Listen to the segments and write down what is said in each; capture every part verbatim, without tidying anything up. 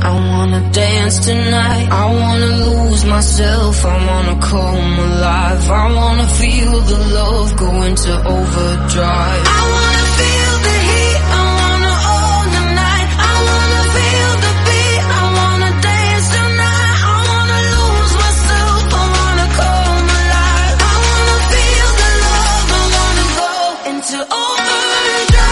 I wanna dance tonight. I wanna lose myself, I wanna come alive. I wanna feel the love go into overdrive. I wanna feel the heat, I wanna own the night. I wanna feel the beat, I wanna dance tonight. I wanna lose myself, I wanna come alive. I wanna feel the love, I wanna go into overdrive.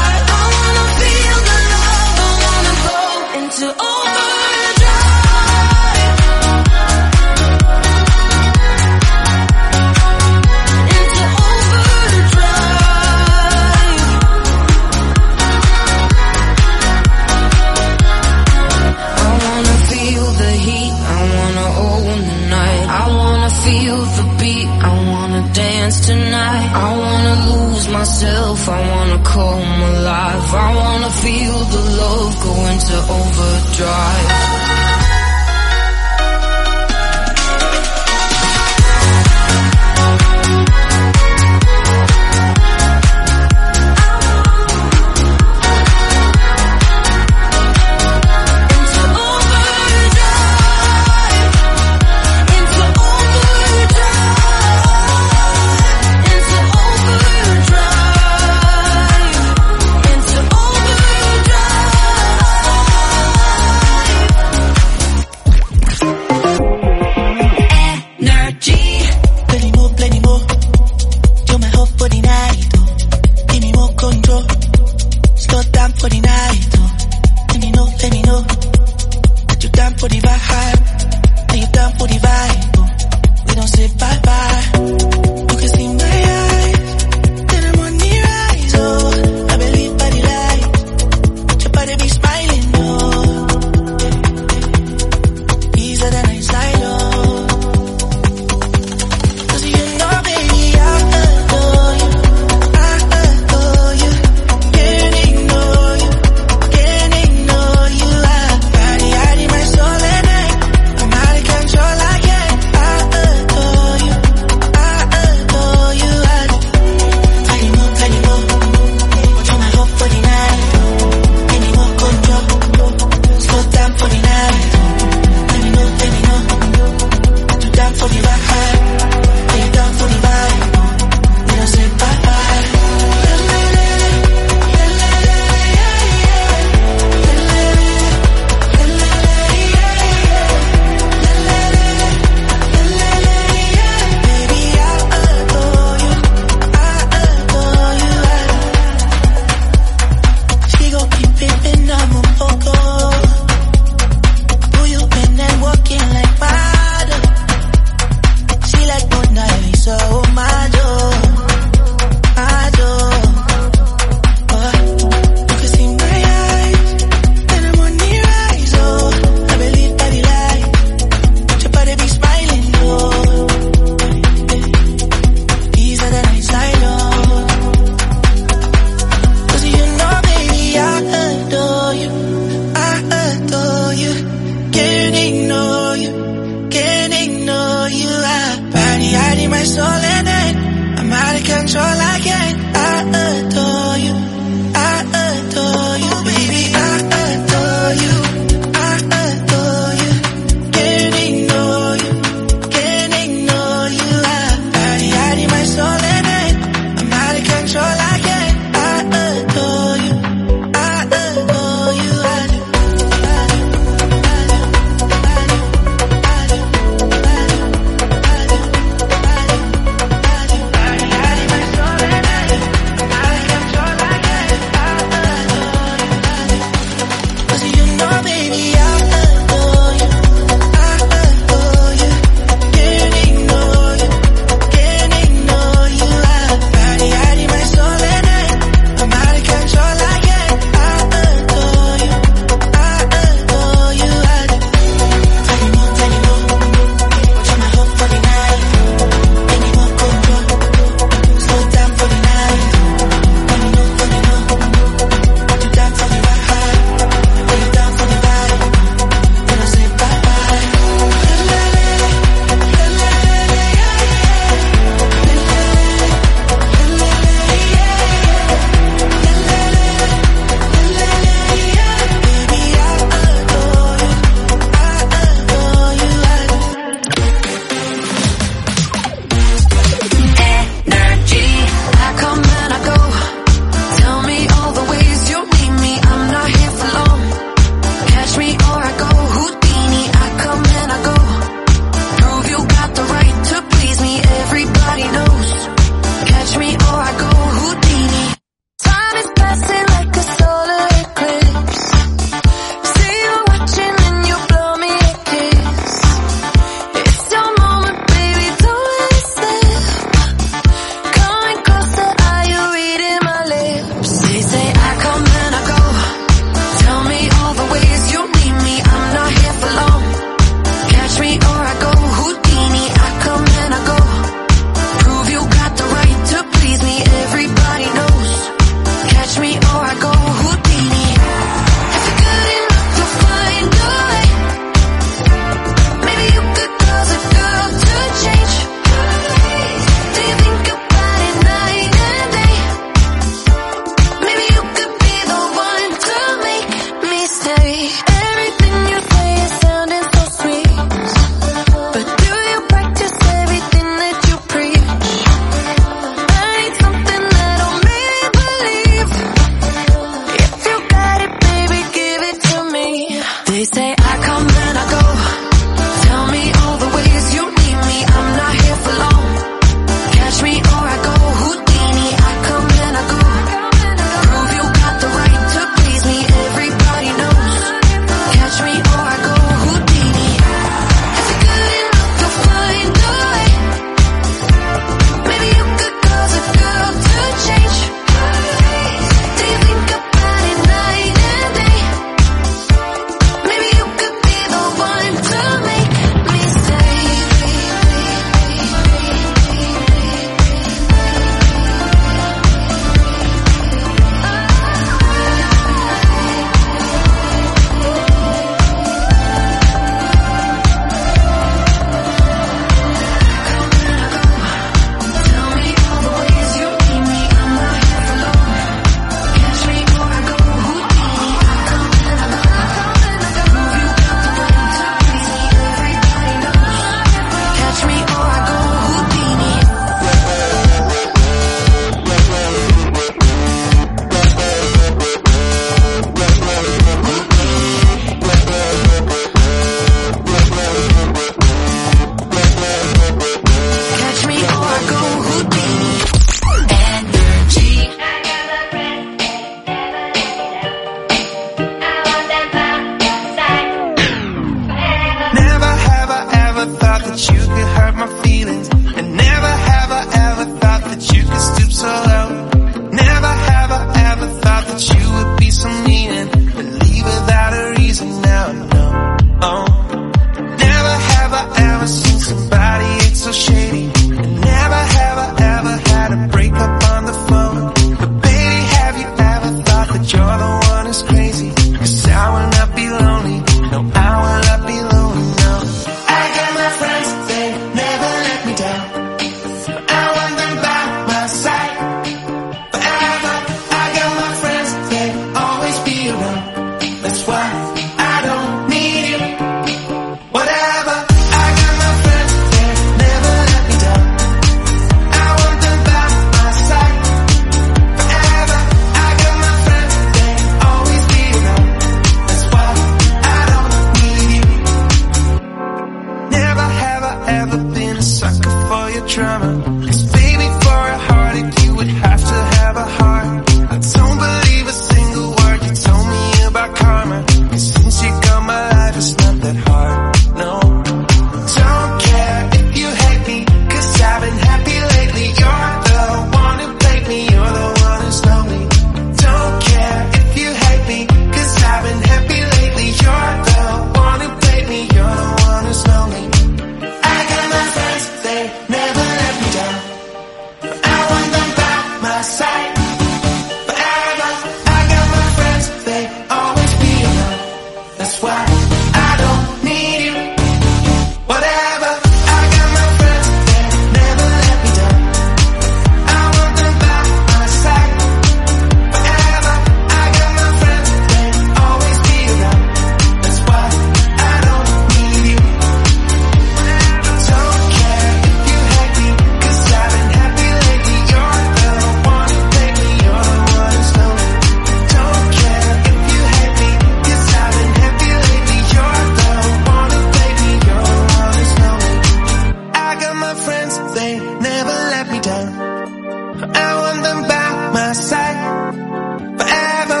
drama. 'Cause baby, for a heartache, you would have to have a heart. I don't believe a single word you told me about karma. 'Cause since you got my life, it's not that hard, no. Don't care if you hate me, 'cause I've been happy lately. You're the one who played me, you're the one who's lonely. Don't care if you hate me, 'cause I've been happy lately. You're the one who played me, you're the one who's lonely. I got my friends, they never let me down. I want them by my side forever. I got my friends, they always be around. That's why I don't need you. Whatever. I got my friends, they never let me down. I want them by my side forever. I got my friends, they always be around. That's why I don't need you. Don't care if you hate me, 'cause I've been happy lately. You're the one who played me, you're the one who's lonely. Don't care if you hate me, 'cause I've been happy lately. You're the one who played me, you're the one who's lonely. I got my friends, they never let me down. I want them by my side forever.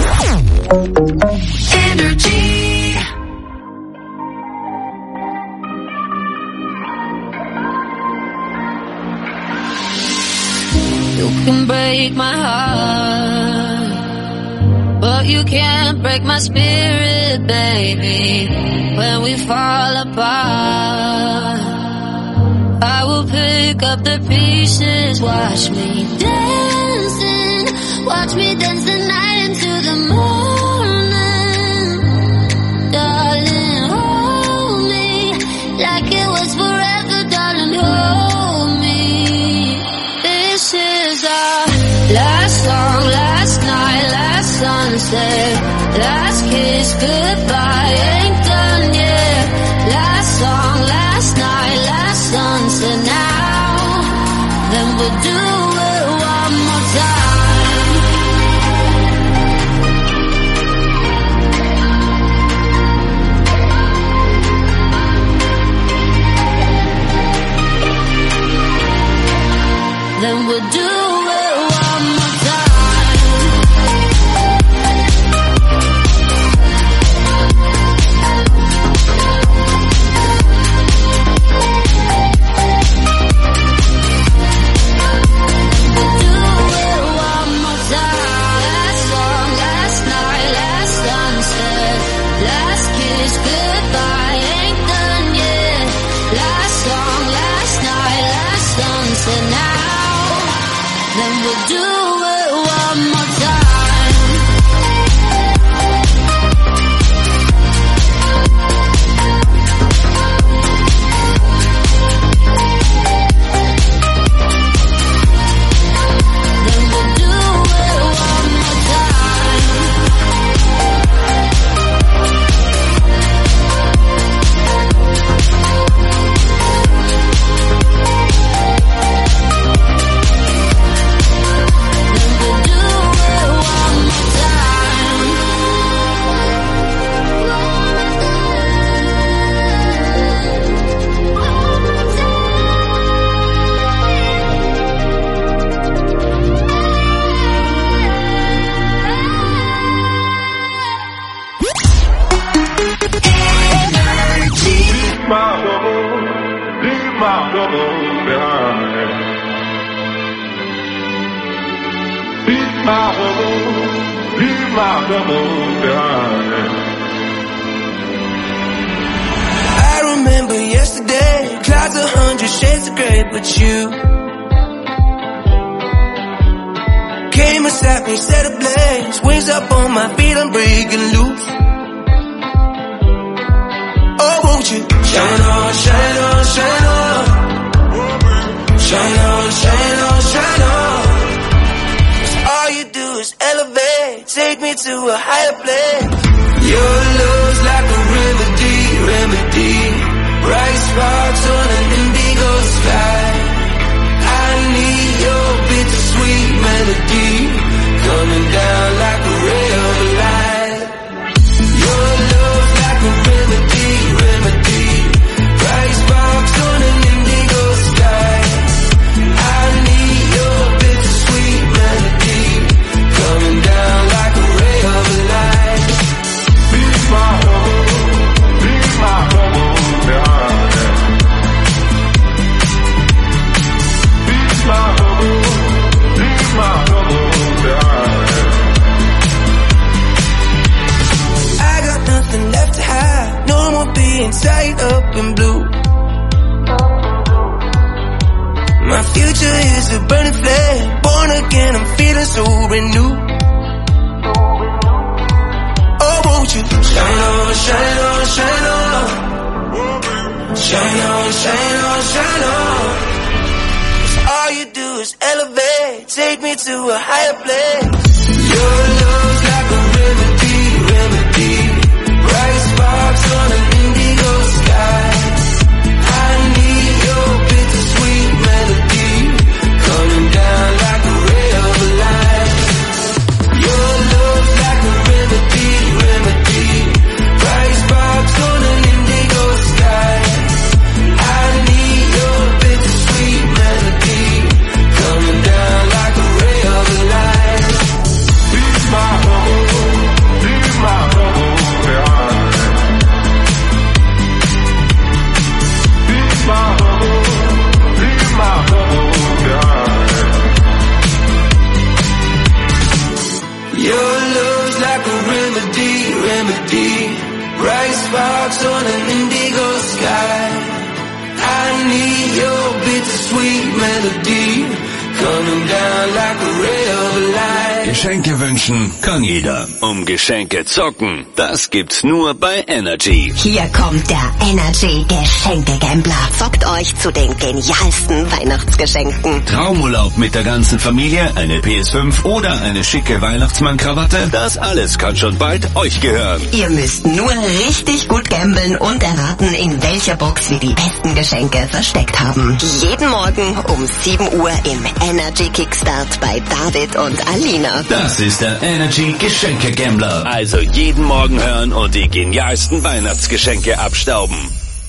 Energy. You can break my heart, but you can't break my spirit, baby. When we fall apart, I will pick up the pieces. Watch me dancing, watch me dance the night into the morning. Darling, hold me like it was forever, darling, hold me. This is our last song, last night, last sunset, last kiss, goodbye, ain't done yet. Last song, last night, last sunset, now, then we'll do it one more time. Then we'll do it one more time. We'll do it one more time. Last song, last night, last sunset, last kiss, goodbye, ain't done yet. Last song, last night, last sunset, now, then we'll do it one more time. Then we'll do it one more time. Then we'll do it one more time. Leave my trouble, leave my trouble behind. Leave my trouble, leave my trouble behind. I remember yesterday, clouds a hundred shades of gray, but you came and sat me, set ablaze, wings up on my feet, I'm breaking loose. Oh, won't you shine on, shine on, shine on, shine on, shine on, shine on. 'Cause all you do is elevate, take me to a higher place. Your love's like a remedy, remedy. Bright sparks on an indigo sky. I need your bittersweet melody coming down like a ray of light. Your love's like a remedy, remedy. Bright sparks on an indigo sky. future is a burning flame. Born again, I'm feeling so renewed. Oh, won't you shine on, shine on, shine on. Shine on, shine on, shine on. 'Cause all you do is elevate, take me to a higher place. Your love's like a remedy, remedy. Bright sparks on an indigo sky. I need your bittersweet melody, coming down like a ray of light. Your love's like a remedy, remedy. Bright sparks on an indigo sky. I need your bittersweet melody, coming down like a ray of light. Leave my home, leave my home behind. Leave my home, leave my home behind. Your love's like a remedy, remedy. Bright sparks on an indigo sky. I need your bittersweet melody, coming down like a ray of light. Geschenke wünschen kann jeder. Um Geschenke zocken, das gibt's nur bei Energy. Hier kommt der Energy Geschenke-Gambler. Zockt euch zu den genialsten Weihnachtsgeschenken. Traumurlaub mit der ganzen Familie, eine P S fünf oder eine schicke Weihnachtsmann-Krawatte, das alles kann schon bald euch gehören. Ihr müsst nur richtig gut gamblen und erraten, in welcher Box wir die besten Geschenke versteckt haben. Jeden Morgen um sieben Uhr im Energy Kickstart bei David und Alina. Das ist der Energy Geschenke-Gambler. Also jeden Morgen hören und die genialsten Weihnachtsgeschenke abstauben.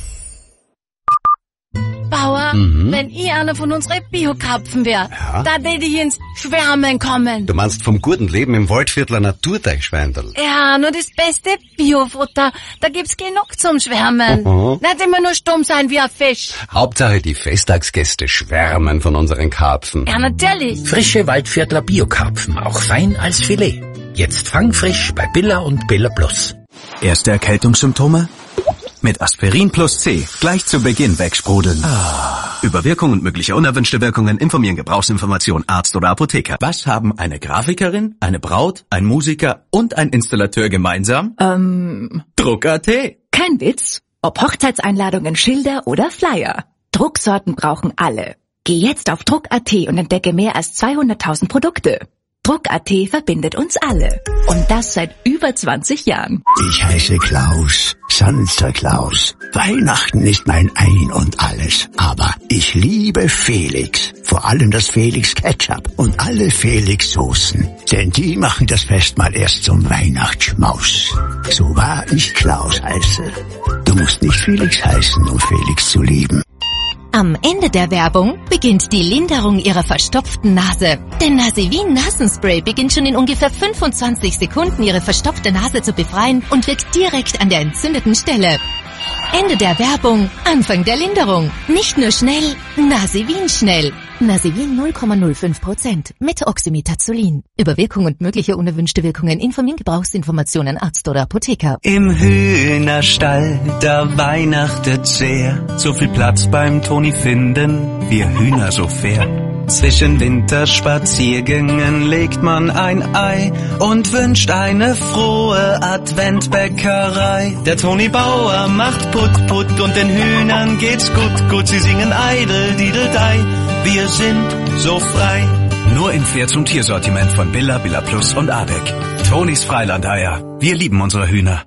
Bauer, Mhm. wenn ich einer von unseren Bio-Krapfen wäre, Ja? da würde ich ins Schwärmen kommen. Du meinst vom guten Leben im Waldviertler Naturteichschweindl. Ja, nur das beste Biofutter, da gibt's genug zum Schwärmen. Mhm. Nicht immer nur stumm sein wie ein Fisch. Hauptsache die Festtagsgäste schwärmen von unseren Karpfen. Ja, natürlich. Frische Waldviertler Biokarpfen, auch fein als Filet. Jetzt fangfrisch bei Billa und Billa Plus. Erste Erkältungssymptome? Mit Aspirin plus C gleich zu Beginn wegsprudeln. Über Wirkung und mögliche unerwünschte Wirkungen informieren Gebrauchsinformation Arzt oder Apotheker. Was haben eine Grafikerin, eine Braut, ein Musiker und ein Installateur gemeinsam? Ähm, Druck.at. kein Witz. Ob Hochzeitseinladungen, Schilder oder Flyer. Drucksorten brauchen alle. Geh jetzt auf Druck.at und entdecke mehr als zweihunderttausend Produkte. Druck.at verbindet uns alle. Und das seit über zwanzig Jahren. Ich heiße Klaus, Santa Klaus. Weihnachten ist mein Ein und Alles. Aber ich liebe Felix. Vor allem das Felix Ketchup und alle Felix Soßen. Denn die machen das Fest mal erst zum Weihnachtsschmaus. So wahr ich Klaus heiße. Du musst nicht Felix heißen, um Felix zu lieben. Am Ende der Werbung beginnt die Linderung Ihrer verstopften Nase. Denn Nasivin Nasenspray beginnt schon in ungefähr fünfundzwanzig Sekunden Ihre verstopfte Nase zu befreien und wirkt direkt an der entzündeten Stelle. Ende der Werbung, Anfang der Linderung. Nicht nur schnell, Nasivin schnell. Nasivin null Komma null fünf Prozent mit Oxymetazoline. Über Wirkung und mögliche unerwünschte Wirkungen informieren Gebrauchsinformationen Arzt oder Apotheker. Im Hühnerstall, da weihnachtet sehr. So viel Platz beim Toni finden, wir Hühner so fair. Zwischen Winterspaziergängen legt man ein Ei und wünscht eine frohe Adventbäckerei. Der Toni Bauer macht Put Put und den Hühnern geht's gut, gut. Sie singen Eidel, Dideldei, wir sind so frei. Nur in Pferd- und Tiersortiment von Billa, Billa Plus und Adek. Tonis Freilandeier. Wir lieben unsere Hühner.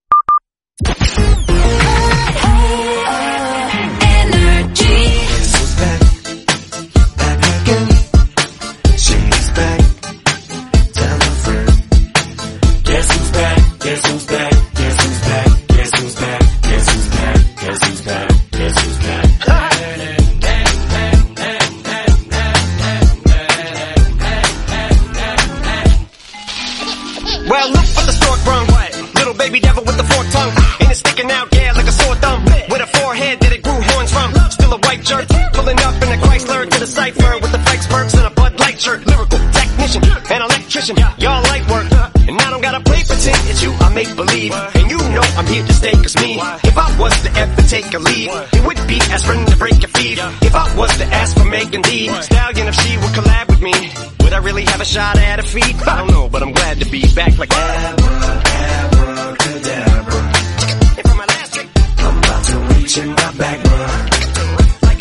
Well, look what the stork brung. Little baby devil with the forked tongue. And it's sticking out, yeah, like a sore thumb. With a forehead that it grew horns from. Still a white jerk. Pulling up in a Chrysler to the cipher with the Fikes Perks and a Bud Light shirt. Lyrical technician and electrician. Y'all light work. And I don't gotta play pretend. It's you I make believe. And you know I'm I'm here to stay, cause me, if I was to ever take a leave, it would be as friend to break your feet. If I was to ask for Megan Thee Stallion, if she would collab with me, would I really have a shot at her feet? I don't know, but I'm glad to be back like abracadabra. And for my last trick, I'm about to reach in my back, bruh. Like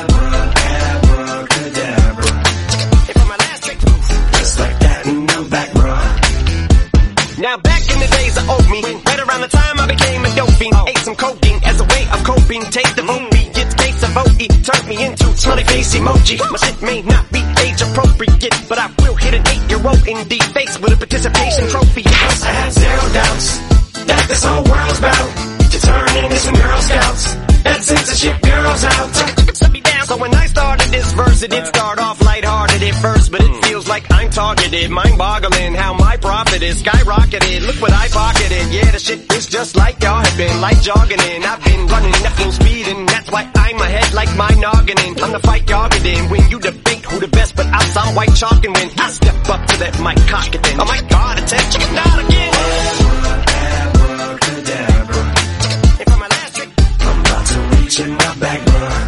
abracadabra. And for my last trick, just like that, and I'm back, bruh. Now back in the days of old me, right around the time I became a dope fiend, ate some cocaine as a way of coping, take the vote me, it's case of O E, turned me into smiley face emoji. My shit may not be age appropriate, but I will hit an eight-year-old in the face with a participation trophy. Yes, I have zero doubts that this whole world's about to turn into some Girl Scouts. That censorship girls out. So when I started this verse, it did start off lighthearted at first, but it feels like I'm targeted, mind-boggling how my profit is skyrocketed. Look what I pocketed, yeah, the shit is just like y'all have been, like jogging in. I've been running at full speed, and that's why I'm ahead like my noggin in. I'm the fight y'all get in when you debate who the best, but I'm some white chalk, and when I step up to that mic, cock it then. Oh my God, attention, not again. Abracadabra. And for my last trick, I'm about to reach in my back, bruh.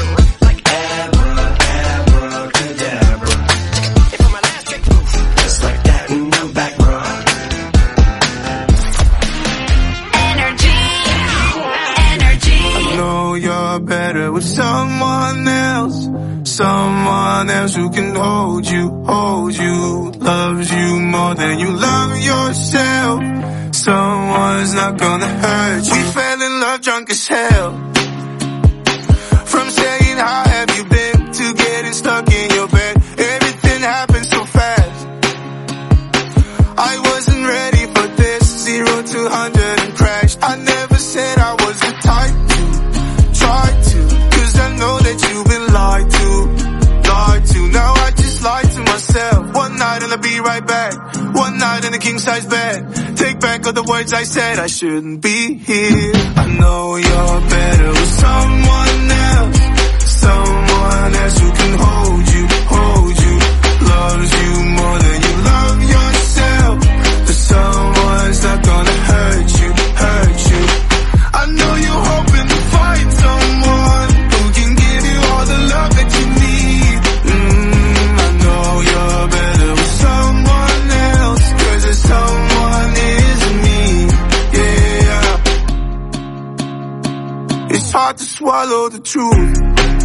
Better with someone else, someone else who can hold you, hold you, loves you more than you love yourself. Someone's not gonna hurt you. We fell in love drunk as hell. From saying how have you been to getting stuck in your bed, everything happened so fast. I wasn't ready for this, zero to hundred and crashed. I never said I was the type to try to, cause I know that you've been lied to, lied to. Now I just lied to myself. One night and I'll be right back. One night in a king size bed. Take back all the words I said. I shouldn't be here. I know you're better with someone else, someone else who can hold you, hold you, loves you more than you love yourself. But someone's not gonna hurt you, hurt you. I know you're hoping to find someone who can give you all the love that you need. Mm, I know you're better with someone else, cause there's someone isn't me. Yeah. It's hard to swallow the truth.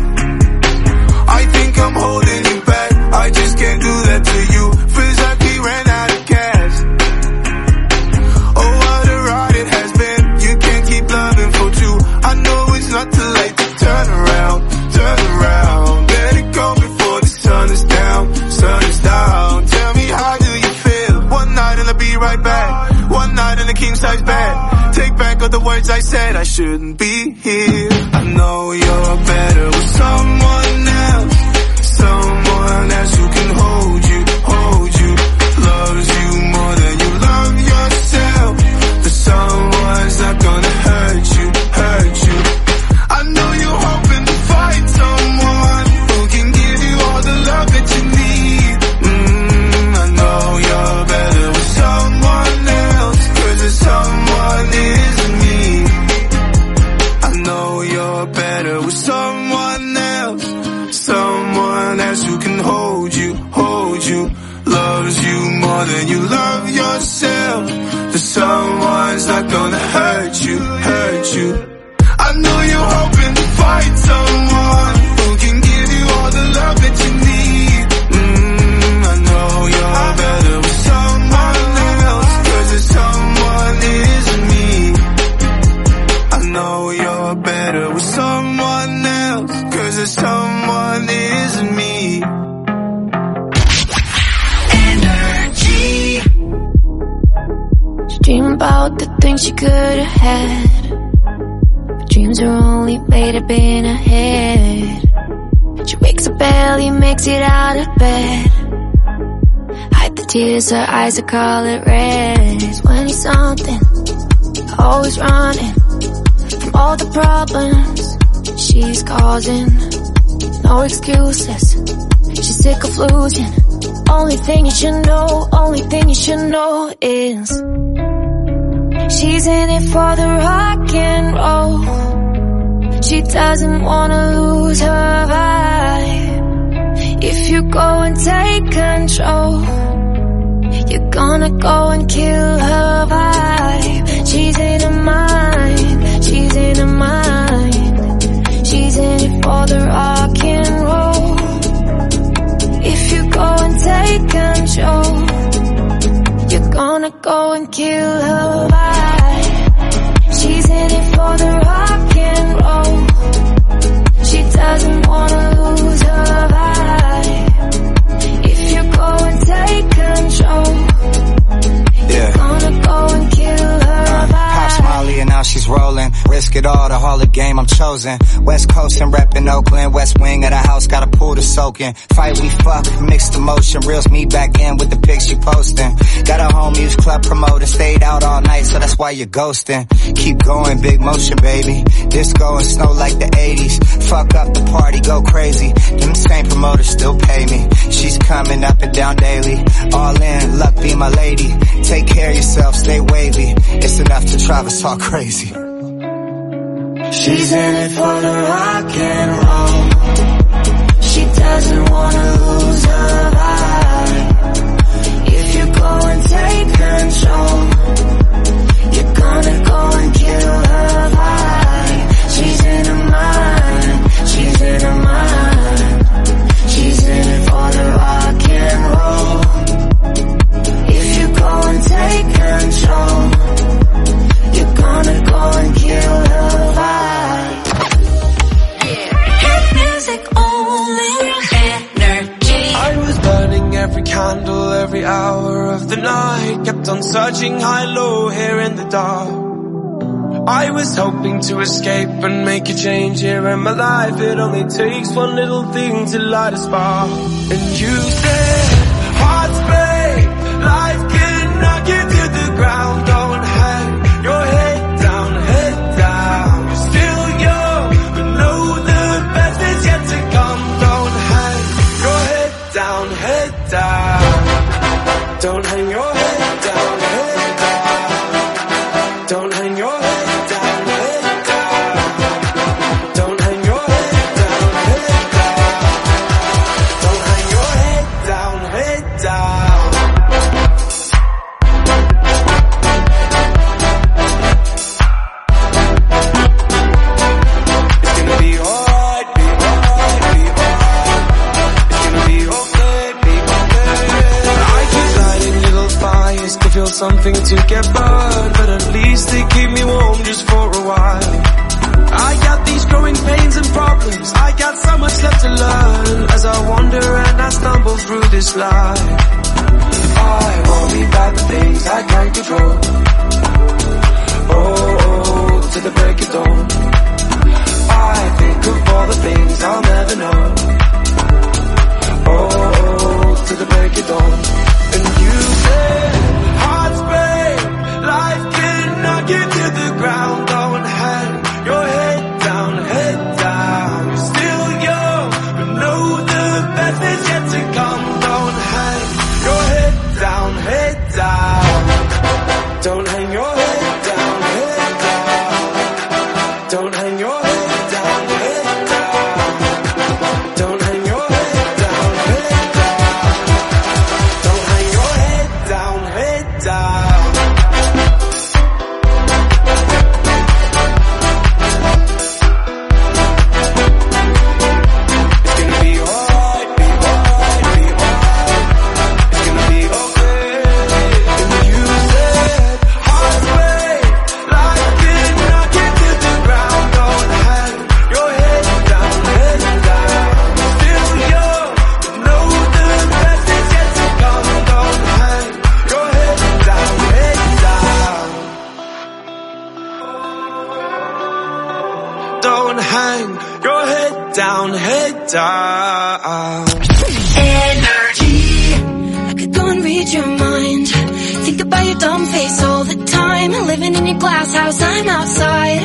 I think I'm holding you back, I just can't do that to you. Feels like we ran out of gas. Oh, what a ride it has been. You can't keep loving for two. I know it's not too late to turn around, turn around. Let it go before the sun is down, sun is down. Tell me, how do you feel? One night and I'll be right back. One night in a king size bed. Take back all the words I said. I shouldn't be here. I know you're better with someone else, someone else who can hold you, hold you, loves you more than you love yourself. But someone's not gonna hurt you, hurt you. I know you're hoping to find someone who can give you all the love that you need. Mm, I know you're better with someone else, cause there's someone isn't me. I know you're better with someone else, someone else who can hold you, hold you, loves you more than you love yourself. But someone's not gonna hurt you, hurt you. I know you're hoping to find someone who can give you all the love that you need. Mm, I know you're better with someone else, cause there's someone isn't me. I know you're better with someone else, cause there's someone isn't me. Energy. She dream about the things she could have had, but dreams are only made up in her head. She wakes up early, makes it out of bed, hide the tears, her eyes are color red. twenty something, always running from all the problems she's causing. No excuses, she's sick of losing. Only thing you should know, only thing you should know is She's in it for the rock and roll. She doesn't wanna lose her vibe. If you go and take control, you're gonna go and kill her vibe. She's in her mind, she's in her mind. She's in it for the rock and roll. If you go and take control, you're gonna go and kill her vibe. She's in it for the rock and roll. She doesn't wanna lose her vibe. If you go and take control, yeah. You're gonna go and kill her uh, vibe. Pops Molly and now she's rolling. Risk it all, the Harley game I'm chosen. West Coast and reppin' Oakland. West wing of the house, got a pool to soak in. Fight we fuck, mixed emotion. Reels me back in with the pics she posting. Got a home use club promoter. Stayed out all night, so that's why you're ghosting. Keep going, big motion, baby. Disco and snow like the eighties. Fuck up the party, go crazy. Them same promoters still pay me. She's coming up and down daily. All in, luck be my lady. Take care of yourself, stay wavy. It's enough to drive us all crazy. She's in it for the rock and roll. She doesn't wanna lose her vibe. If you go and take control, you're gonna go and kill her vibe. She's in her mind, she's in her mind. She's in it for the rock and roll. If you go and take control, you're gonna go and kill her vibe. I was burning every candle, every hour of the night. Kept on searching high-low here in the dark. I was hoping to escape and make a change here in my life. It only takes one little thing to light a spark. And you said, hearts break, life can knock you to the ground. Don't hang your head down, head down. You're still young, but know the best is yet to come. Don't hang your head down, head down. Don't hang your head down, head down. Don't hang your head down, head down. Don't hang your head down, head down. Don't hang your head down, head down. It's gonna be alright, be alright, be alright. It's gonna be okay, be okay. I keep lighting little fires to feel something to get burned, but at least they keep me warm just for a while. I got these growing pains and problems. I got so much left to learn as I wander and I stumble through this life. I worry about the things I can't control. Oh, oh, to the break of dawn. I think of all the things I'll never know. Oh, oh, to the break of dawn. And you said, hearts break, life can knock you to the ground. Don't hang your head down, head down. You're still young, but know the best is yet to come. Don't hang your head down, head down. Don't hang your head down, head down. Don't hang your head down, head down. Don't hang your head down, head down. Don't hang your head down, head down. It's gonna be alright, be alright, be alright. It's gonna be okay. And you said, hearts break, life can knock you to the ground. Don't hang your head down, head down. Still young, but know the best is yet to come. Don't hang your head down, head down. Don't hang your head down, head down. Energy. I could go and read your mind. Think about your dumb face all the time. Living in your glass house, I'm outside.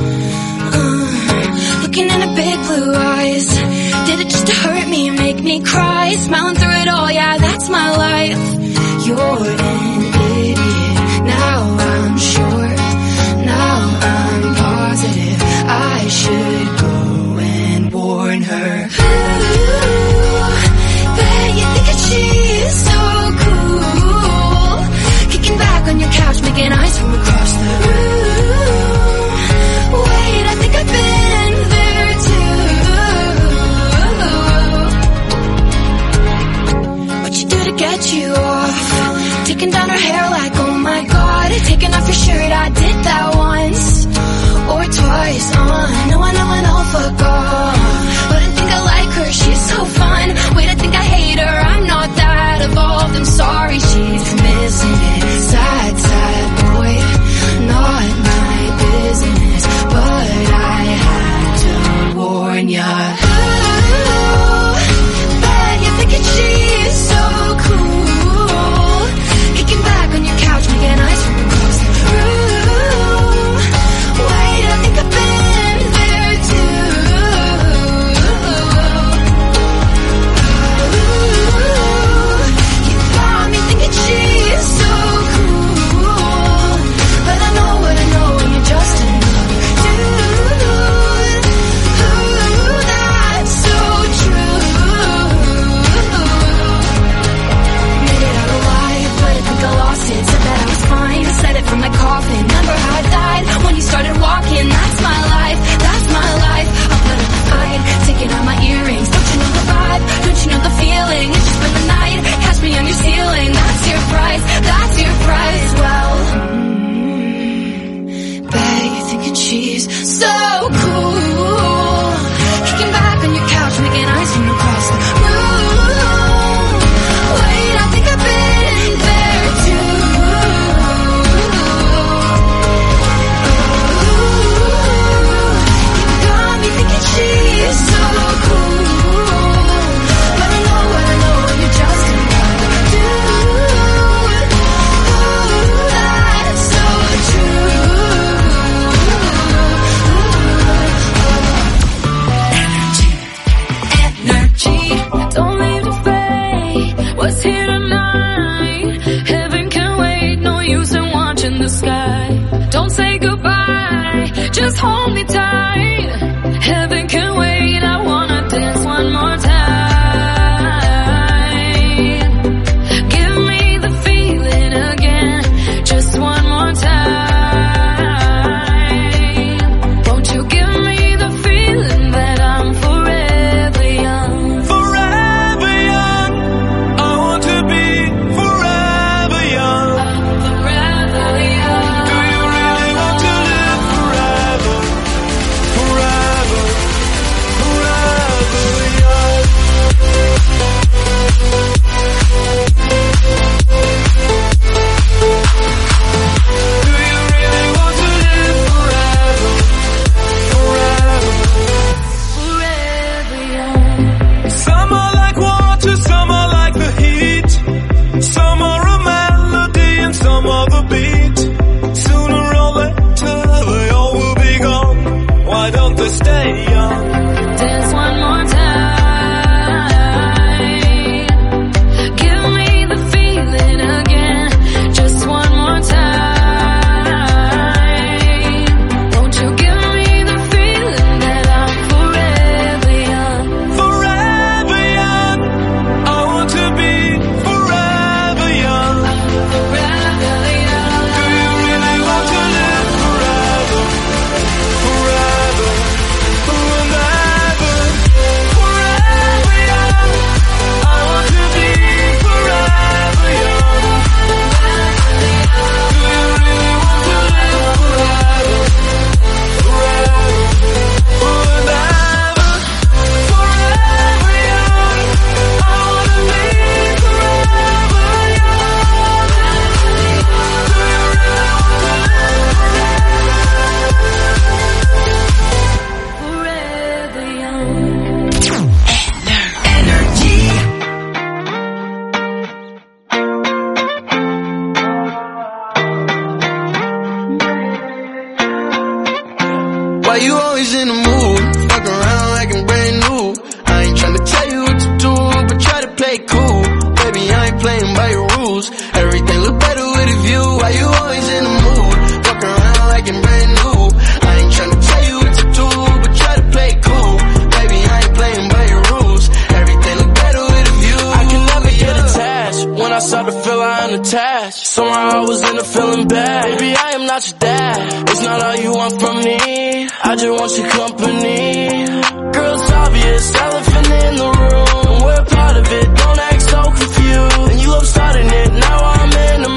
Uh, looking into big blue eyes. Did it just to hurt me and make me cry? Smiling through it all, yeah, that's my life. You're an idiot, now I'm sure. Shaking down her hair like, oh my god. Taking off your shirt, I did that once or twice. Uh, no, I know, I know, fuck off. But I think I like her, she's so fun. Wait, I think I hate her, I'm not that evolved. I'm sorry, she's missing it. Sad, sad boy, not my business. But I had to warn ya. Ooh, bet you're thinking she's so cool. Kicking back on your couch, making ice from across the room. Wait, I think I've been there too. Ooh, you got me thinking she's so cool. But I know what I know, and you're just another dude. Ooh, that's so true. Made it out alive, but I think I lost it. Said that I was fine, said it from my coffin. Remember how I died when you started walking. That's my life, that's my life. I'll put up a fight, taking out my earrings. Don't you know the vibe? Don't you know the feeling? It's just been the night, catch me on your ceiling. That's your price, that's your price. Well, mm, bet you're thinking she's so cool. Kicking back on your couch, making ice from across the room. Wait, I think I've been there too. You got me thinking she's so cool. But I know what I know, and you're just another dude. Ooh, that's so true. Energy, don't leave the fade. What's here tonight? Heaven can wait. No use in watching the sky. Don't say goodbye. Just hold me tight. Heaven can wait. I wanna dance one more time. Give me the feeling again. Just one more time. Won't you give me the feeling that I'm forever young? Forever young. I want to be forever young. Forever young. Do you really want to live forever? Forever, forever young. Do you really want to live forever? Forever. Forever young. Some are like water, some are like the heat. Some are a melody and some are the beat. Sooner or later they all will be gone. Why don't they stay young? Dance one more time. Give me the feeling again. Just one more time. Won't you give me the feeling that I'm forever young? Forever young. I want to be forever young. Forever young. Do you really want to live forever? Forever, forever, forever young. I want to be forever young. Do you really want to live forever? Forever, forever, forever young. I want to be forever young. Do you really want to live Forever young. Energy. Why you always in the mood? Fuck around like I'm brand new. I ain't tryna tell you what to do, but try to play cool. Baby, I ain't playing by your rules. Everything look better with a view. Why you always in the mood? Fuck around like I'm brand new. I ain't tryna tell you what to do, but try to play cool. Baby, I ain't playing by your rules. Everything look better with a view. I can never get attached. When I start to feel I unattached, somehow I was in a feeling bad. Baby, I am not your dad. It's not all you want from me. I just want your company. Girl, it's obvious, elephant in the room. We're part of it, don't act so confused. And you love starting it, now I'm in the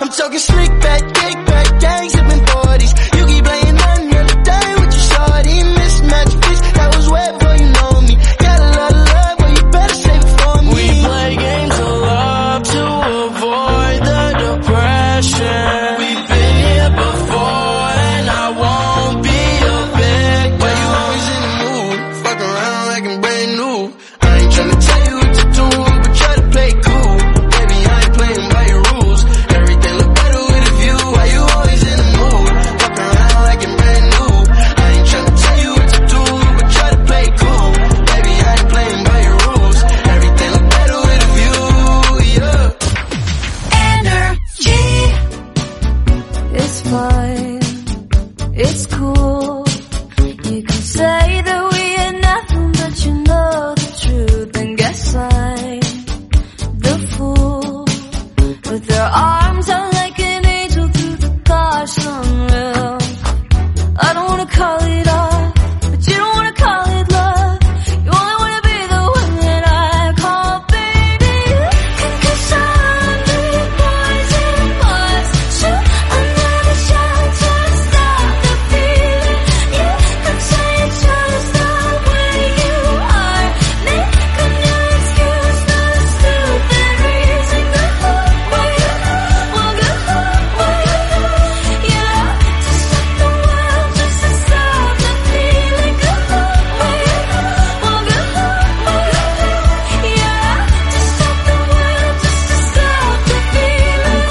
I'm talking slick back, kick back, gang sipping forties. You keep playing on the other day with your shorty. Mismatch bitch, that was way before you know me. Got a lot of love, but you better save it for me. We play games of love to avoid the depression. We've been here before and I won't be a victim. Why you always in the mood? Fuck around like I'm brand new. I ain't tryna tell you what to do, but try to play cool. Baby, I ain't playing by your rules. Everything look better with a view. Why you always in the mood? Fuck around like I'm brand new. I ain't tryna tell you what to do, but try to play cool. Baby, I ain't playing by your rules. Everything look better with a view, yeah. Energy. It's fine, it's cool. You can say that we are nothing, but you know the truth. And guess I'm the fool with their arms out like an angel through the gosh sunroof. I don't wanna call it off, but you don't wanna call it love. You only wanna be the one that I call baby. Cause I'm the poison was shoot another shot to stop the feeling. You can say it's just the way you are. Make a new excuse, not a stupid reason. Go away, well go away. You love to stop the world just to stop the feeling. Go away, well go away. You love to stop the world just to stop the feeling.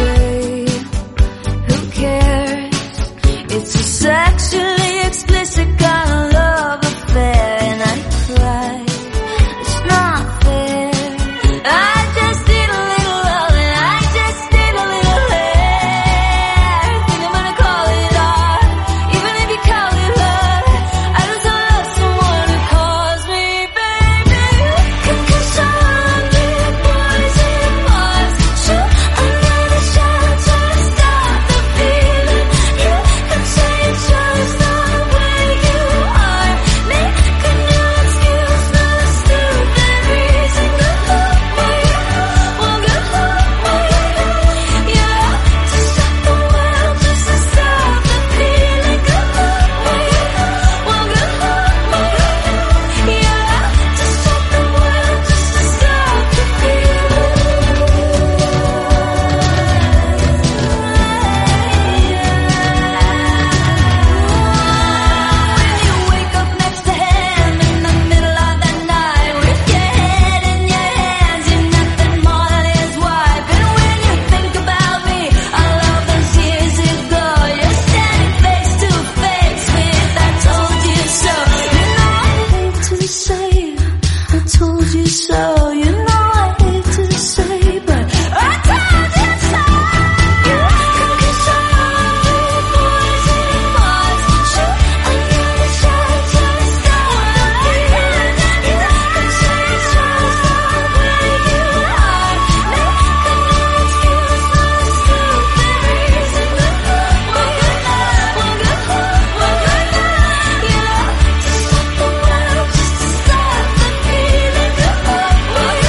Who cares? It's a sexually explicit kind of love affair, and I cry. It's not fair. I just need a little love, and I just need a little hair. Think I'm gonna call it art, even if you call it love. I just love someone who calls me baby. Cause I'm the poison was shoot another shot to stop the feeling. You can say it's just the way you are. Make a new excuse, not a stupid reason. Go away, well go away. You love to stop the world just to stop the feeling. Go away, well go away. You love to stop the world just to stop the When you wake up next to him in the middle of the night with your head in your hands, you're nothing more than his wife. And when you think about me, all of those years ago, you're standing face to face with I told you so. You know I hate to say I told you so. You know I hate to say, but I told you so. Cause I'm the poison was shoot another shot to stop the feeling. You can say it's just the way you are. Make a new excuse, not a stupid reason. Go away, well go away. You love to stop the world just to stop the feeling. Go away,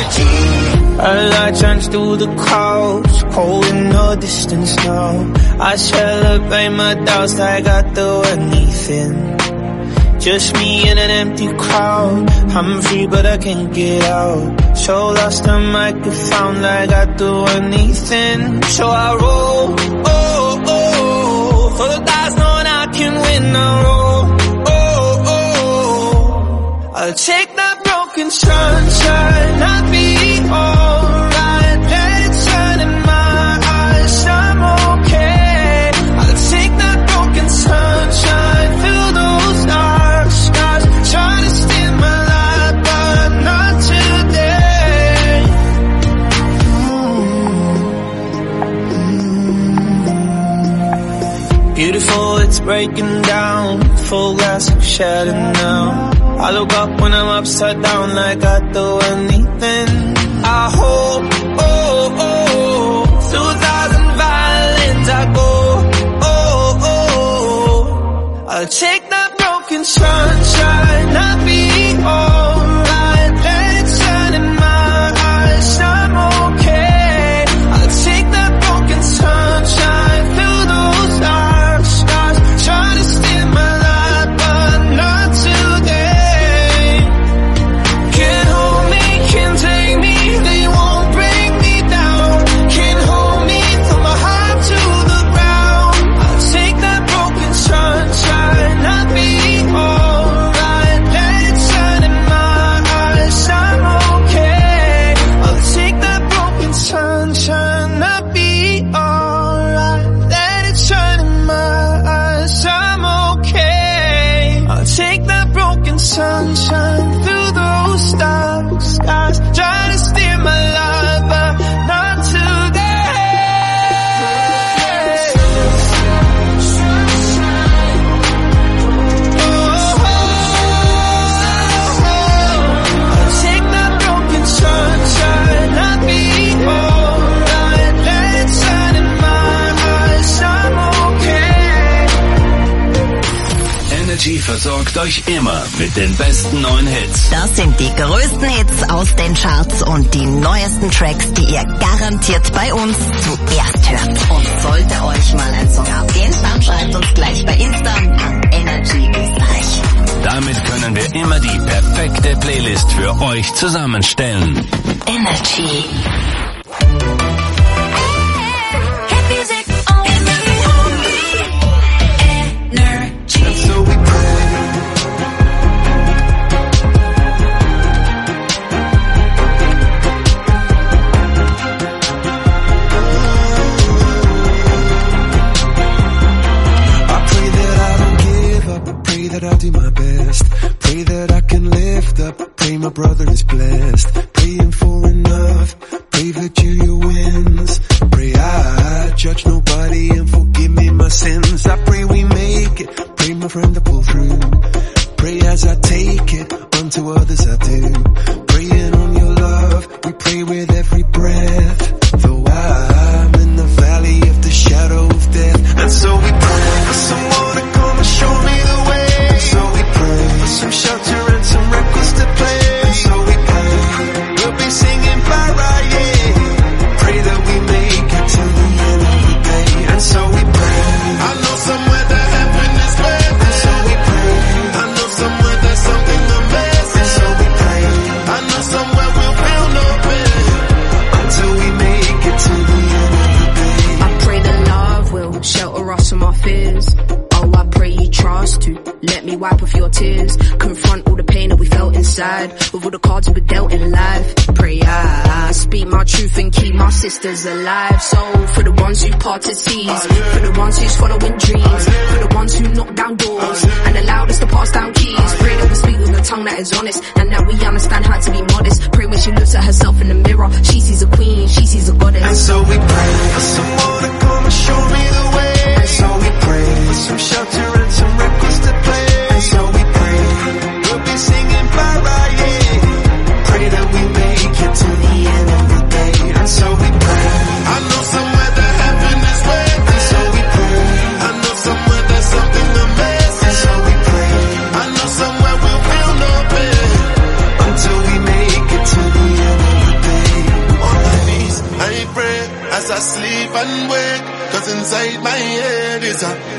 A light shines through the clouds, cold in the distance now. I celebrate my doubts like I do anything. Just me in an empty crowd. I'm free but I can't get out. So lost I might get found like I do anything. So I roll, oh, oh, for the dice knowing I can win. I roll, oh, oh, I'll take that broken sunshine, I'll be alright. Let it shine in my eyes, I'm okay. I'll take that broken sunshine, fill those dark skies. Try to steal my life, but not today. Mm-hmm. Beautiful, it's breaking down. Full glass of shadow now. I look up when I'm upside down like I'd do anything. I hope, oh, oh, through a thousand violins I go, oh, oh, I'll take that broken sunshine, I'll be alright. Let it shine in my eyes, I'm okay. I'll take that broken sunshine, fill those dark skies. Try to steal my life, but not today. Sunshine through those dark skies. Try to steal my life, but not today. Oh, I'll take that broken sunshine, I'll be alright. Let it shine in my eyes, I'm okay. Energy versorgt euch immer mit den besten neuen Hits. Das sind die größten Hits aus den Charts und die neuesten Tracks, die ihr garantiert bei uns zuerst hört. Und sollte euch mal ein Song abgehen, dann schreibt uns gleich bei Insta an Energy Österreich. Damit können wir immer die perfekte Playlist für euch zusammenstellen. Energy. I'll do my best. Pray that I can lift up. Pray my brother is blessed. Praying for enough. Pray Virginia wins. Pray I judge nobody and forgive me my sins. I pray we make it. Pray my friend to pull through. Pray as I take it. Unto others I do. Praying on your love. We pray with every breath. Though I'm in the valley of the shadow of death. And so we pray for someone to come and show me the way. So we pray for some shelter and some records to play. And so we pray we'll be singing Paraye. Pray that we make it to the end of the day. And so we pray. I know somewhere that heaven is waiting. And so we pray. I know somewhere there's something amazing. And so we pray. I know somewhere we'll feel no pain until we make it to the end of the day. I pray that love will shelter us from our fears. Oh, I pray you trust to let me wipe off your tears. Confront all the pain that we felt inside with all the cards we were dealt in life. Pray I, I speak my truth and keep my sisters alive. So for the ones who've parted seas, for the ones who's following dreams, for the ones who knock down doors and allowed us to pass down keys. Pray that we speak with a tongue that is honest and that we understand how to be modest. Pray when she looks at herself in the mirror, she sees a queen, she sees a goddess. And so we pray for someone to come and show me the way. And so we pray for some shelter and some records to play. And so we pray we'll be singing Paraye. Pray that we make it to the end of the day. And so we pray. I know somewhere that heaven is waiting. And so we pray. I know somewhere there's something amazing. And so we pray. I know somewhere we'll feel no pain until we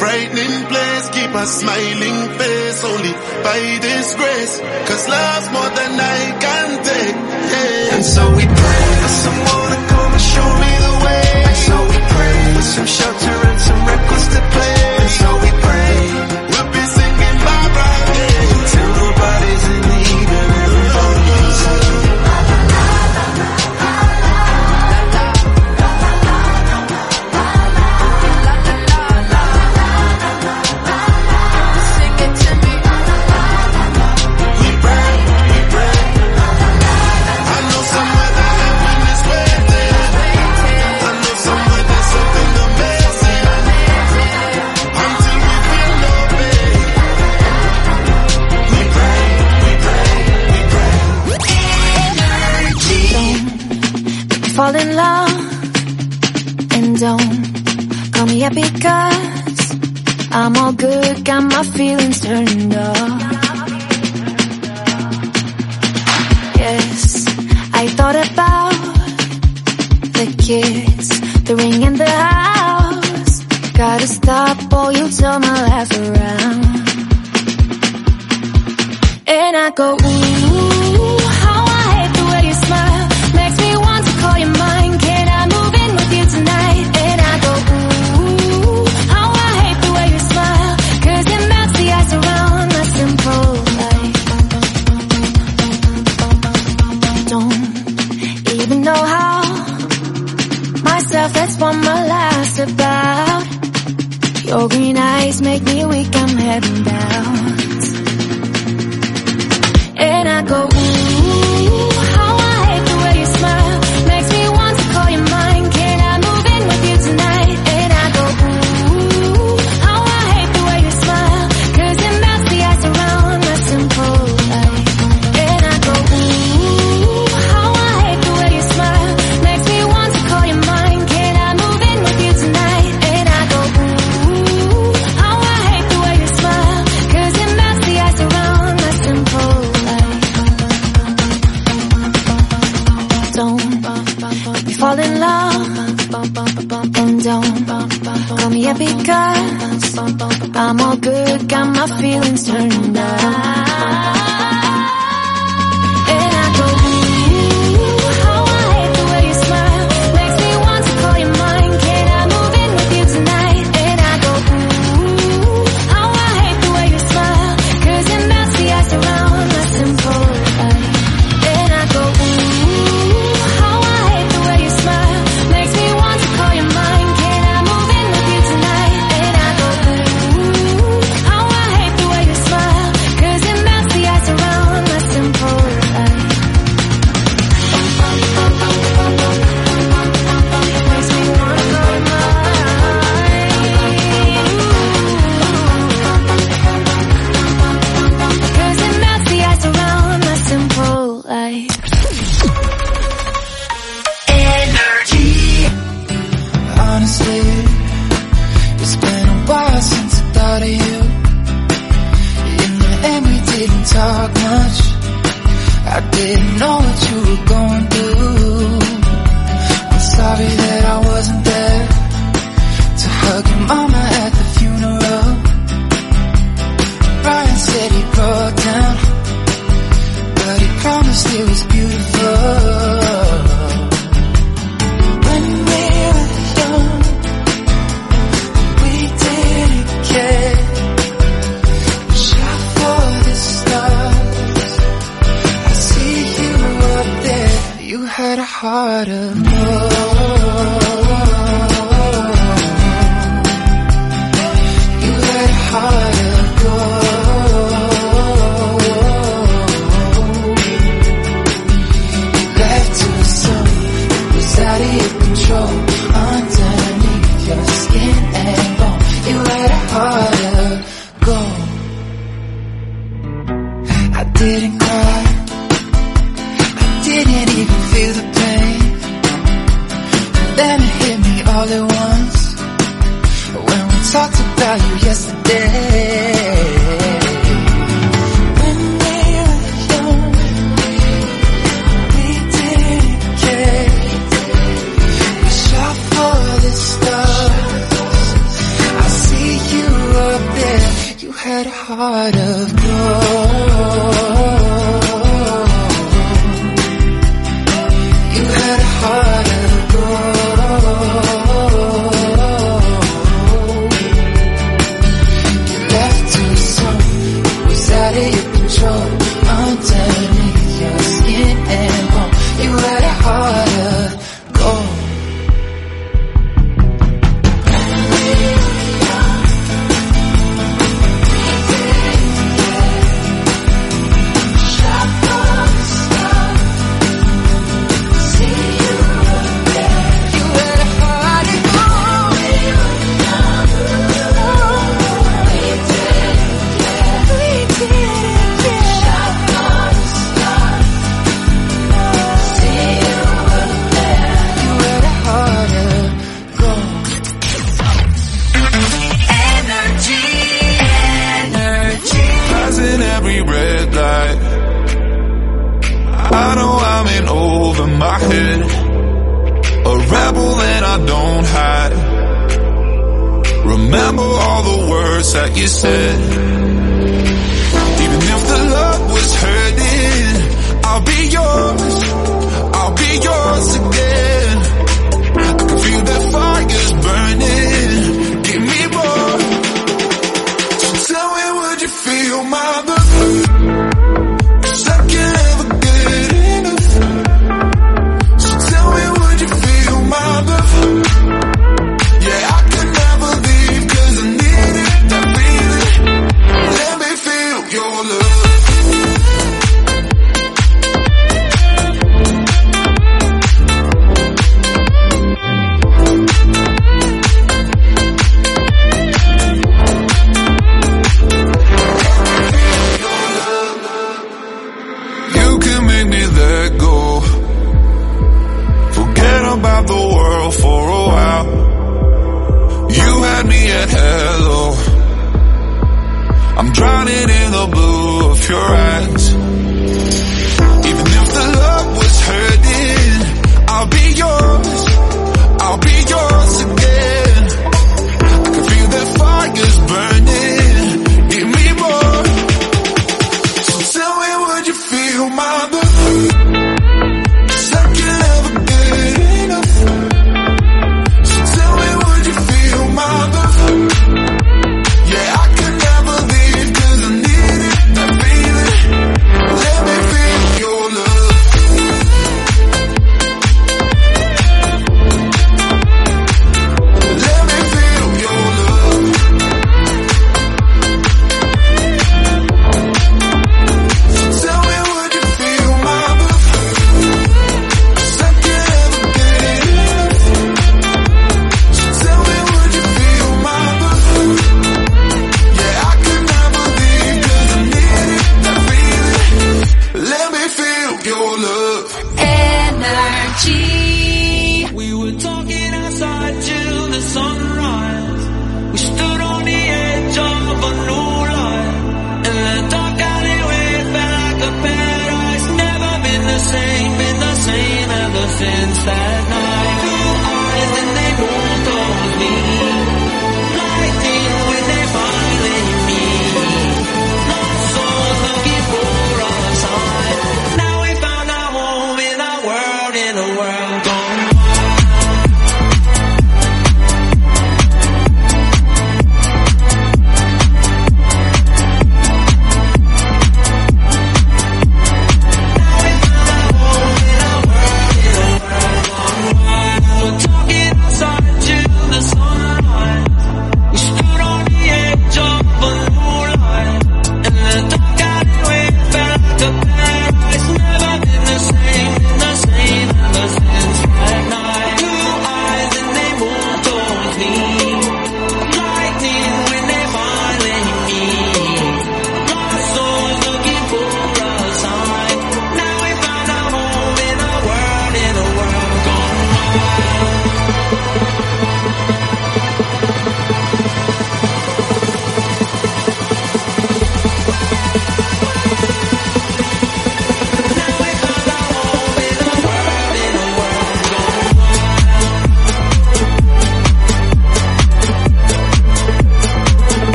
frightening place. Keep a smiling face, only by His grace. Cause love's more than I can take. Hey. And so we pray for someone to come and show me the way. And so we pray for some shelter and some records to play. And so we pray we'll be singing bye bye day till nobody's in need and everybody's safe. Fall in love and don't call me up because I'm all good, got my feelings turned off. Yes, I thought about the kids, the ring and the house. Gotta stop or you'll turn my life around. And I go, ooh, how I hate the way you smile. Makes me want to call you mine. Can I move in with you tonight? And I go, ooh, how I hate the way you smile. Cause it melts the ice around my simple life. Don't even know how. Myself, that's what my life's about. Your green eyes make me weak, I'm heading down. And I go, ooh, how I hate the way you smile. Makes me want to call you mine. Can I move in with you tonight? And I go, ooh, how I hate the way you smile. Cause it melts the ice around my simple life. And I go, ooh, how I hate the way you smile. Makes me want to call you mine. Can I move in with you tonight? And I go, ooh, how I hate the way you smile. Cause it melts the ice around my simple life. Don't fall in love and don't call me up because I'm all good, got my feelings turned on. And I go, ooh, how I hate the way you smile. Makes me want to call you mine. Can I move in with you tonight? And I go, ooh, how I hate the way you smile. Cause it melts the ice around my simple life. And I go, ooh, how I hate the way you smile. Makes me want to call you mine. Can I move in with you tonight? And I go, ooh, how I hate the way you smile. Cause it melts the ice around my simple life. Makes me wanna call you mine. Cause it melts the ice around my simple life. Honestly, it's been a while since I thought of you. In the end we didn't talk much. I didn't know what you were going through. I'm sorry that I wasn't there to hug your mama at the funeral. Brian said he broke down, but he promised it was beautiful. When we were young, we didn't care. Shot for the stars. I see you up there. You had a heart of gold. You had a heart of gold. You left too soon. It was out of your control. Underneath your skin and bone, you had a heart of gold. I didn't cry, I didn't even feel the pain. Then it hit me all at once when we talked about you yesterday. When we were young, we didn't care. We shot for the stars. I see you heart of gold. You had a heart of gold. You left too soon. It was out of your control. Underneath your skin and bone. You had a heart of gold. I know I'm in over my head, a rebel and I don't hide. Remember all the words that you said. Even if the love was hurting, I'll be yours, I'll be yours again. I can feel that fire's burning, give me more. So tell me, would you feel my love? About the world for a while. You had me at hello. I'm drowning in the blue of your eyes. Even if the love was hurting, I'll be yours, I'll be yours again. I can feel that fire's burning, give me more. So tell me, would you feel my love?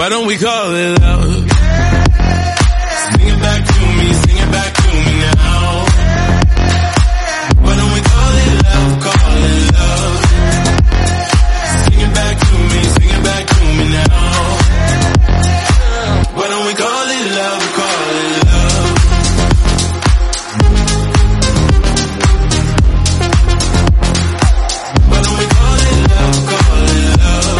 Why don't we call it love? Sing it back to me, sing it back to me now. Why don't we call it love, call it love? Sing it back to me, sing it back to me now. Why don't we call it love, call it love? Why don't we call it love, call it love?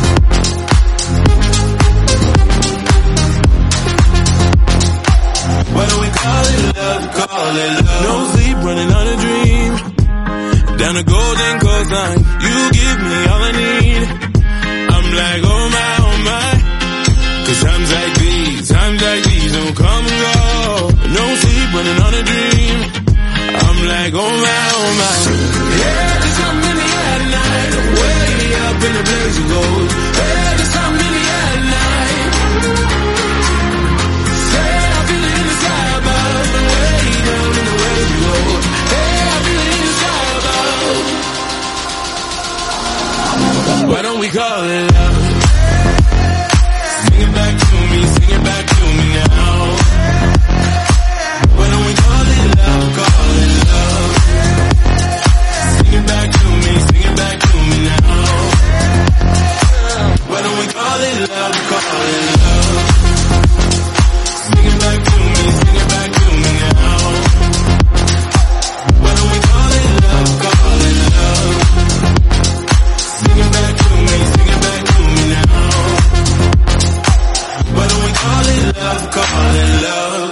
Why don't we call it love, call it love? No sleep, running on a dream. Down the golden coastline, you give me all I need. I'm like, oh my, oh my. Cause times like these, times like these don't come and go. No sleep, running on a dream. I'm like, oh my, oh my. Yeah, there's something in the air tonight. Way up in the blaze of gold. Yeah, there's something in the air tonight. Say I feel it in the sky above. And way down in the waves we go. Hey, I feel it in the sky above. Why don't we call it love? Sing it back to me, sing it back to me now. Why don't we call it love, call it love? Sing it back to me, sing it back to me now. Why don't we call it love, call it love? Sing it back to me, sing it back to me now. Why don't we call it love, call it love? Sing it back to me, sing it back to me now. Why don't we call it love, call it love?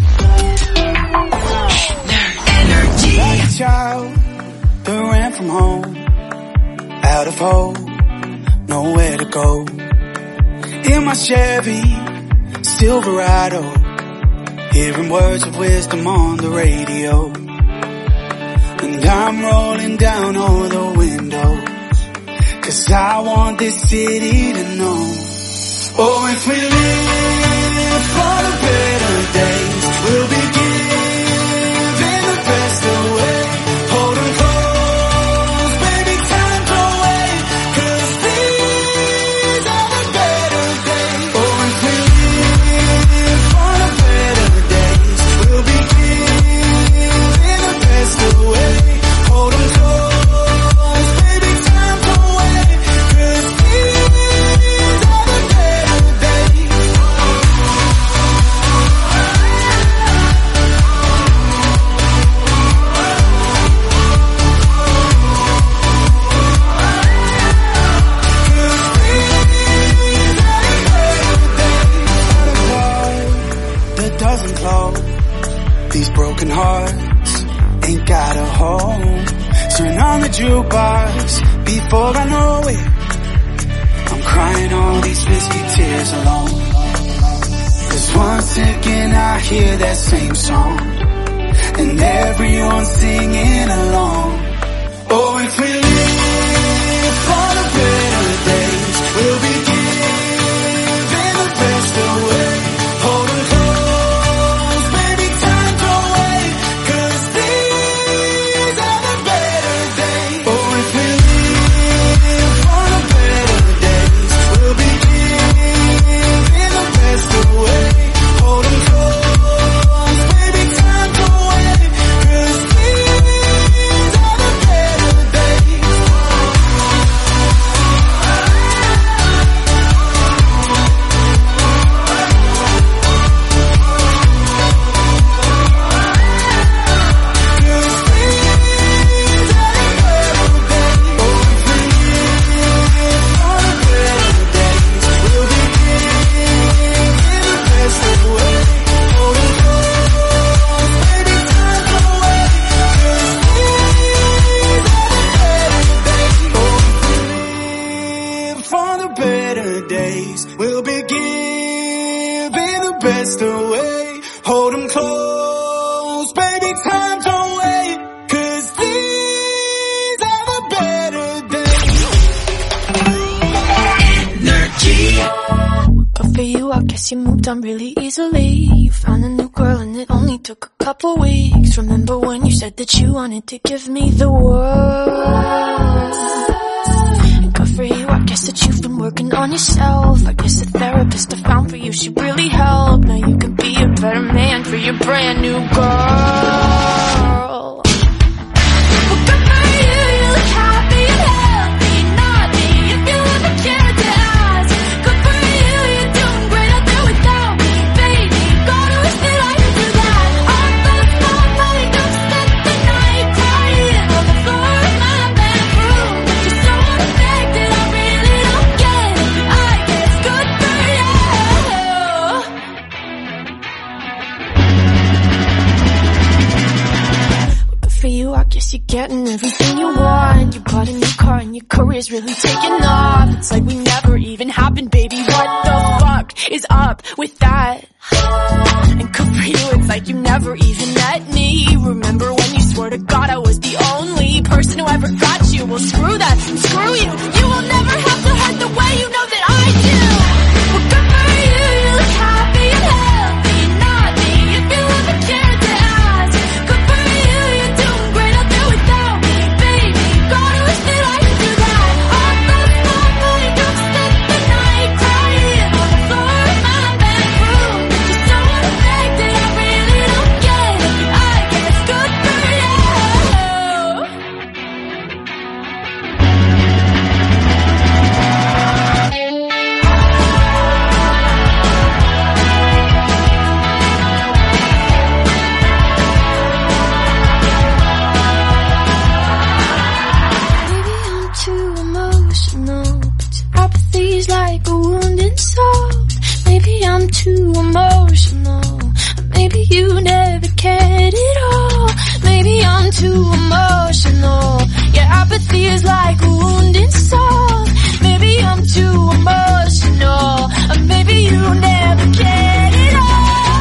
Energy. Like a child that ran from home, out of hope, nowhere to go. In my Chevy Silverado, hearing words of wisdom on the radio. And I'm rolling down all the windows, cause I want this city to know. Oh, if we live for the better days, we'll be giving the best away. Hold 'em close, baby, time to wait, cause these are the better days. Oh, if we live for the better days, we'll be giving the best away. Hold 'em close, baby, time to wait, cause these are the better days. That doesn't close. These broken hearts ain't got a home. Turn on the jukebox before I know it. I'm crying all these risky tears alone. Cause once again I hear that same song, and everyone's singing along. Oh, if we live for the better days, we'll be giving the best away. Hold 'em close, baby, time to wait, cause these are the better days. Oh, if we live for the better days, we'll be giving the best away. Hold 'em close, baby, time to wait, cause these are the better days. For the better days, we'll be giving the best away. Hold 'em close, baby, time to wait, cause these are the better days. Energy. Good for you, I guess you moved on really easily. You found a new girl and it only took a couple weeks. Remember when you said that you wanted to give me the world? Good for you, I guess guess that you've been working on yourself. I guess the therapist I found for you should really help. Now you can be a better man for your brand new girl. Well, good for you, you look happy and healthy. Not me, if you ever cared to ask. Good for you, you're doing great out there without me, baby. God, I wish that I could do that. I lost my mind, I've spent the night crying on the floor of my bedroom. You're so unaffected, I really don't get it. I guess good for you. Good for you, I guess you're getting everything you want. You bought a new car and your career's really taking off. It's like we never even happened, baby. What the fuck is up with that? And good for you, it's like you never even met me. Remember when you swore to God I was the only person who ever got you? Well, screw that, screw you. You will never have to hurt the way you know that I do. Well, good for you, you look happy and healthy. Not me, if you ever cared to ask. Good for you, you're doing great out there without me, baby. God, I wish that I could do that. I lost my mind, I've spent the night crying on the floor of my bedroom. You're so unaffected, I really don't get it. I guess good for you. Maybe I'm too emotional, but your apathy's like a wounded soul. Maybe I'm too emotional, maybe you never cared at all. Maybe I'm too emotional, your apathy is like a wounded soul. Maybe I'm too emotional, or maybe you never cared at all.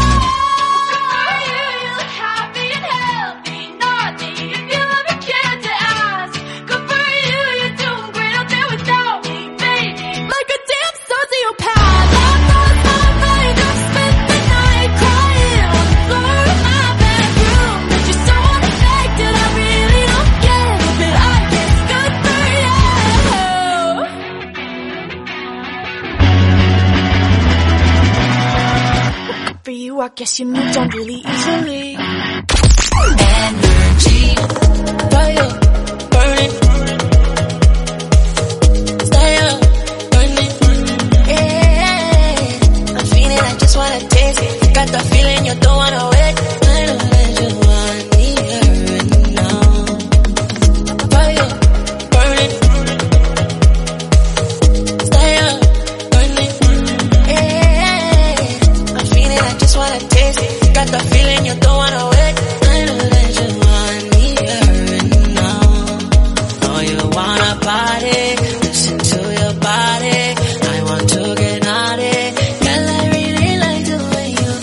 You look happy and healthy, not me, if you ever cared to ask. Good for you, you're doing great out there without me, baby. Like a damn sociopath, I lost my mind, I've spent the night crying on the floor of my bedroom. But you're so unaffected, I really don't get it, but I guess good for you. Good for you, I guess you moved on really easily. Energy, fire, burning. Stay up, burning. Yeah, I'm feeling, I just wanna taste it. Got the feeling you don't wanna wait. I know that you want me here and now. Fire, burning. Stay up, burning. Yeah, I'm feeling, I just wanna taste it. Got the feeling you don't wanna wait. I know that you want me here and now. Know you wanna party, listen to your body. I want to get naughty. Girl, I really like the way you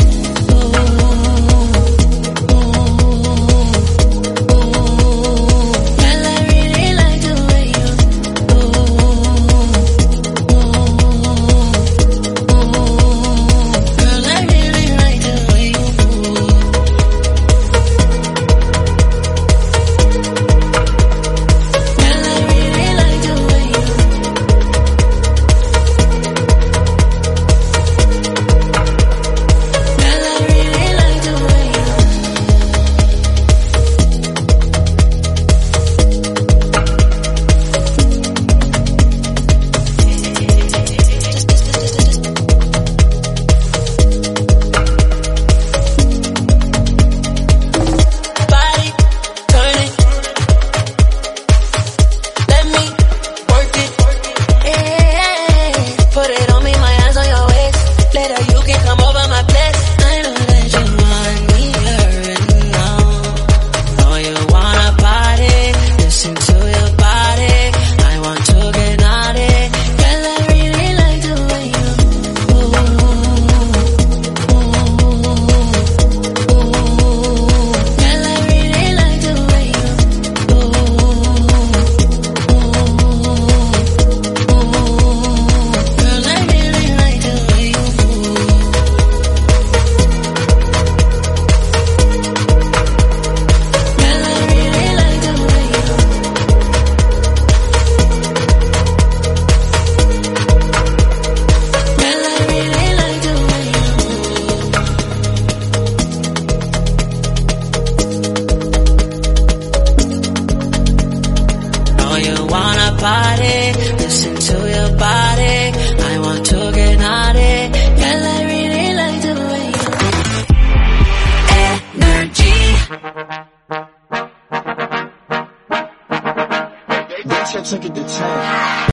I took it to ten.